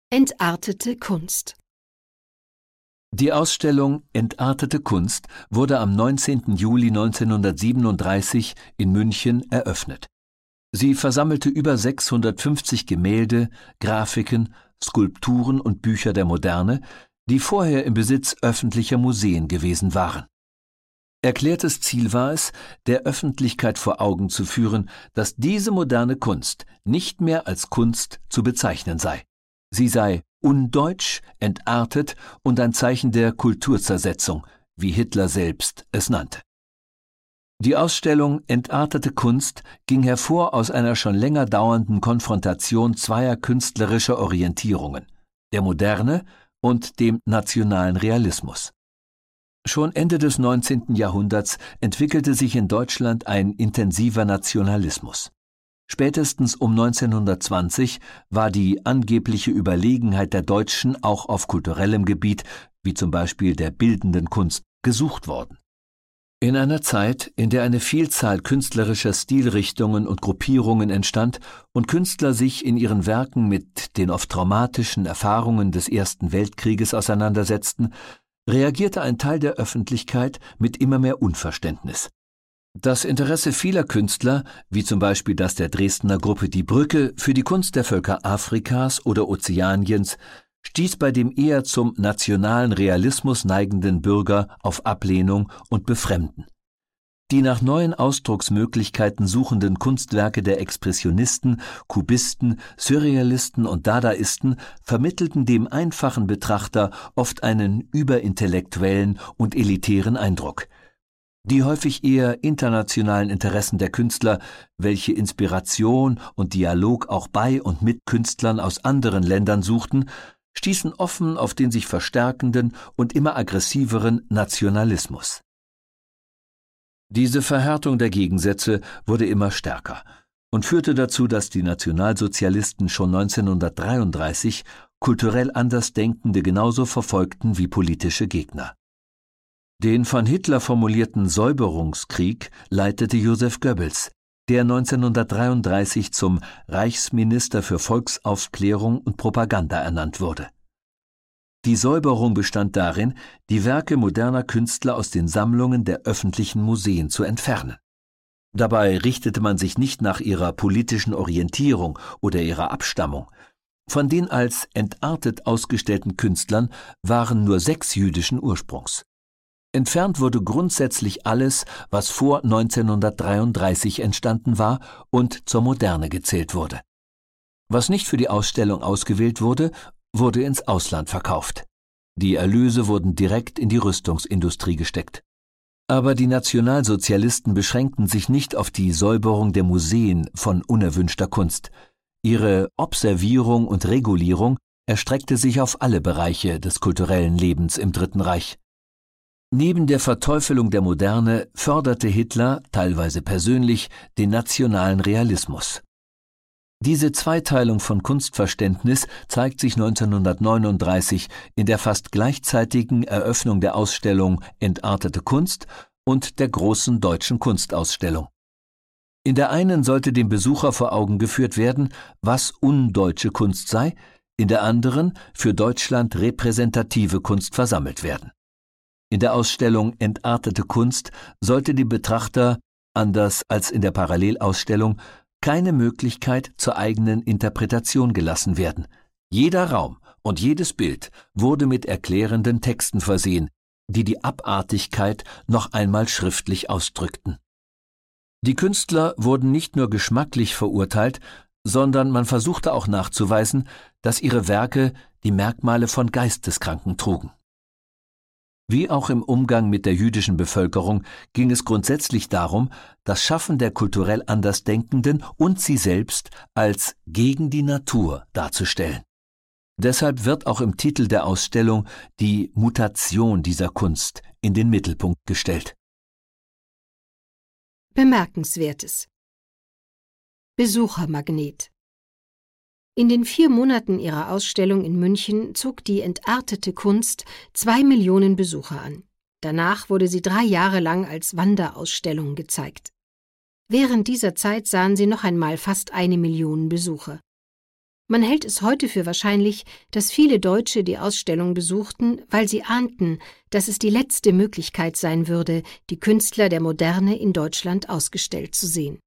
Entartete Kunst. Die Ausstellung Entartete Kunst wurde am 19. Juli 1937 in München eröffnet. Sie versammelte über 650 Gemälde, Grafiken, Skulpturen und Bücher der Moderne, die vorher im Besitz öffentlicher Museen gewesen waren. Erklärtes Ziel war es, der Öffentlichkeit vor Augen zu führen, dass diese moderne Kunst nicht mehr als Kunst zu bezeichnen sei. Sie sei undeutsch, entartet und ein Zeichen der Kulturzersetzung, wie Hitler selbst es nannte. Die Ausstellung Entartete Kunst ging hervor aus einer schon länger dauernden Konfrontation zweier künstlerischer Orientierungen, der Moderne und dem nationalen Realismus. Schon Ende des 19. Jahrhunderts entwickelte sich in Deutschland ein intensiver Nationalismus. Spätestens um 1920 war die angebliche Überlegenheit der Deutschen auch auf kulturellem Gebiet, wie zum Beispiel der bildenden Kunst, gesucht worden. In einer Zeit, in der eine Vielzahl künstlerischer Stilrichtungen und Gruppierungen entstand und Künstler sich in ihren Werken mit den oft traumatischen Erfahrungen des Ersten Weltkrieges auseinandersetzten, reagierte ein Teil der Öffentlichkeit mit immer mehr Unverständnis. Das Interesse vieler Künstler, wie zum Beispiel das der Dresdner Gruppe Die Brücke, für die Kunst der Völker Afrikas oder Ozeaniens, stieß bei dem eher zum nationalen Realismus neigenden Bürger auf Ablehnung und Befremden. Die nach neuen Ausdrucksmöglichkeiten suchenden Kunstwerke der Expressionisten, Kubisten, Surrealisten und Dadaisten vermittelten dem einfachen Betrachter oft einen überintellektuellen und elitären Eindruck. Die häufig eher internationalen Interessen der Künstler, welche Inspiration und Dialog auch bei und mit Künstlern aus anderen Ländern suchten, stießen offen auf den sich verstärkenden und immer aggressiveren Nationalismus. Diese Verhärtung der Gegensätze wurde immer stärker und führte dazu, dass die Nationalsozialisten schon 1933 kulturell Andersdenkende genauso verfolgten wie politische Gegner. Den von Hitler formulierten Säuberungskrieg leitete Joseph Goebbels, der 1933 zum Reichsminister für Volksaufklärung und Propaganda ernannt wurde. Die Säuberung bestand darin, die Werke moderner Künstler aus den Sammlungen der öffentlichen Museen zu entfernen. Dabei richtete man sich nicht nach ihrer politischen Orientierung oder ihrer Abstammung. Von den als entartet ausgestellten Künstlern waren nur 6 jüdischen Ursprungs. Entfernt wurde grundsätzlich alles, was vor 1933 entstanden war und zur Moderne gezählt wurde. Was nicht für die Ausstellung ausgewählt wurde, wurde ins Ausland verkauft. Die Erlöse wurden direkt in die Rüstungsindustrie gesteckt. Aber die Nationalsozialisten beschränkten sich nicht auf die Säuberung der Museen von unerwünschter Kunst. Ihre Observierung und Regulierung erstreckte sich auf alle Bereiche des kulturellen Lebens im Dritten Reich. Neben der Verteufelung der Moderne förderte Hitler, teilweise persönlich, den nationalen Realismus. Diese Zweiteilung von Kunstverständnis zeigt sich 1939 in der fast gleichzeitigen Eröffnung der Ausstellung Entartete Kunst und der großen deutschen Kunstausstellung. In der einen sollte dem Besucher vor Augen geführt werden, was undeutsche Kunst sei, in der anderen für Deutschland repräsentative Kunst versammelt werden. In der Ausstellung Entartete Kunst sollte dem Betrachter, anders als in der Parallelausstellung, keine Möglichkeit zur eigenen Interpretation gelassen werden. Jeder Raum und jedes Bild wurde mit erklärenden Texten versehen, die die Abartigkeit noch einmal schriftlich ausdrückten. Die Künstler wurden nicht nur geschmacklich verurteilt, sondern man versuchte auch nachzuweisen, dass ihre Werke die Merkmale von Geisteskranken trugen. Wie auch im Umgang mit der jüdischen Bevölkerung ging es grundsätzlich darum, das Schaffen der kulturell Andersdenkenden und sie selbst als gegen die Natur darzustellen. Deshalb wird auch im Titel der Ausstellung die Mutation dieser Kunst in den Mittelpunkt gestellt. Bemerkenswertes. Besuchermagnet. In den 4 Monaten ihrer Ausstellung in München zog die Entartete Kunst 2 Millionen Besucher an. Danach wurde sie 3 Jahre lang als Wanderausstellung gezeigt. Während dieser Zeit sahen sie noch einmal fast 1 Million Besucher. Man hält es heute für wahrscheinlich, dass viele Deutsche die Ausstellung besuchten, weil sie ahnten, dass es die letzte Möglichkeit sein würde, die Künstler der Moderne in Deutschland ausgestellt zu sehen.